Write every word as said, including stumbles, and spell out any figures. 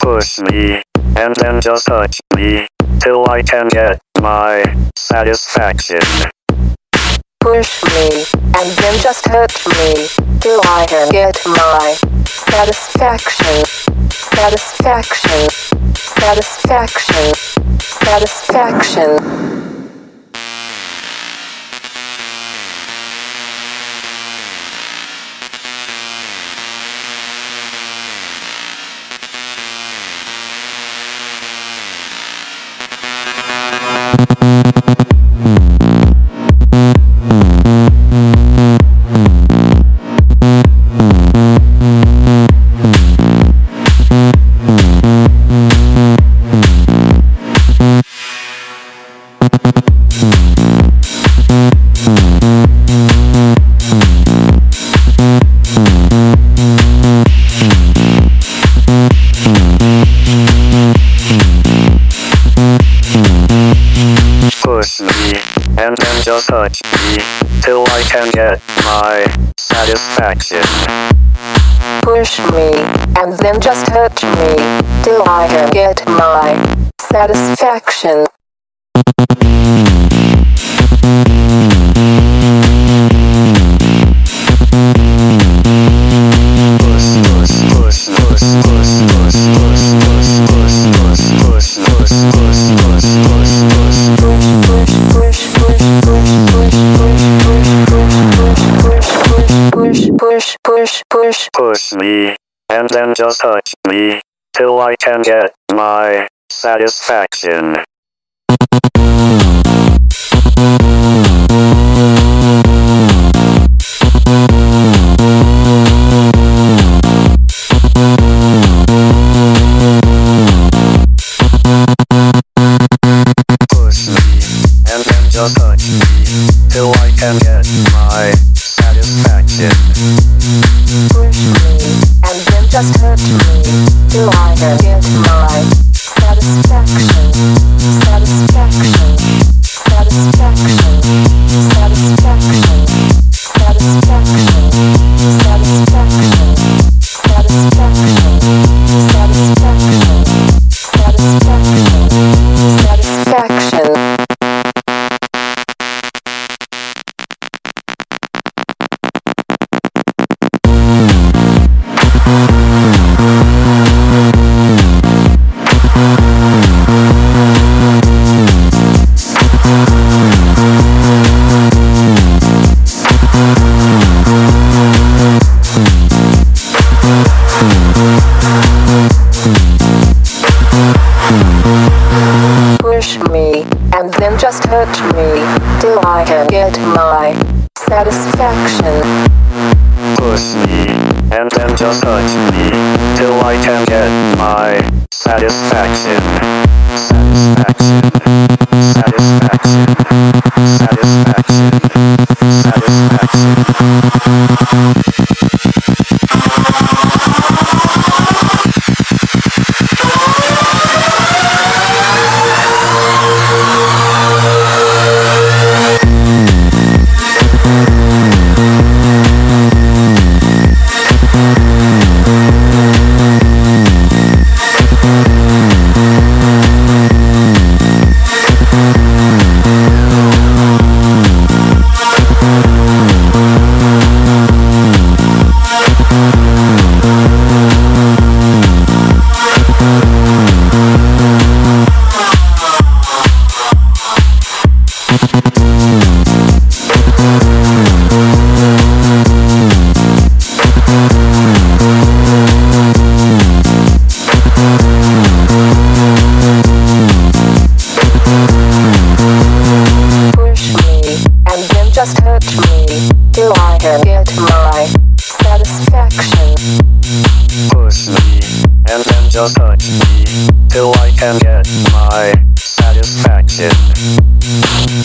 Push me, and then just touch me, till I can get my satisfaction. Push me, and then just touch me, till I can get my satisfaction. Satisfaction. Satisfaction. Satisfaction. Push me, and then just touch me, till I can get my satisfaction. Push me, and then just touch me, till I can get my satisfaction. Push, push, push. Push me, and then just touch me, till I can get my satisfaction. Push me, and then just touch me, till I can get my satisfaction. Push me, and then just touch me, till I can get my satisfaction. Satisfaction. Satisfaction. Satisfaction. Satisfaction. Satisfaction. Satisfaction. Satisfaction. Satisfaction. Satisfaction. Push me, and then just touch me, till I can get my satisfaction. Push me, and then just touch me, till I can get my satisfaction. Satisfaction. Satisfaction. Satisfaction. Just touch me, till I can get my satisfaction. Push me, and then just touch me, till I can get my satisfaction.